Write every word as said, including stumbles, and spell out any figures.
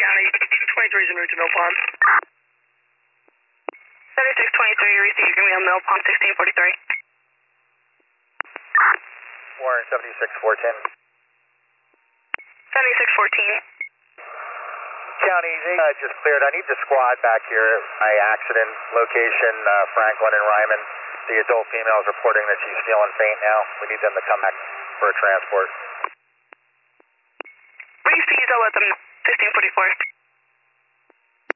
County, twenty-three is en route to Mill Pond. seventy-six twenty-three, receive your meal, Mill Pond sixteen forty-three. Warren seventy-six four ten. seventy-six fourteen. County, they uh, just cleared. I need the squad back here at my accident location, uh, Franklin and Ryman. The adult female is reporting that she's feeling faint now. We need them to come back for a transport. Brief, please, I'll let them fifteen forty-four.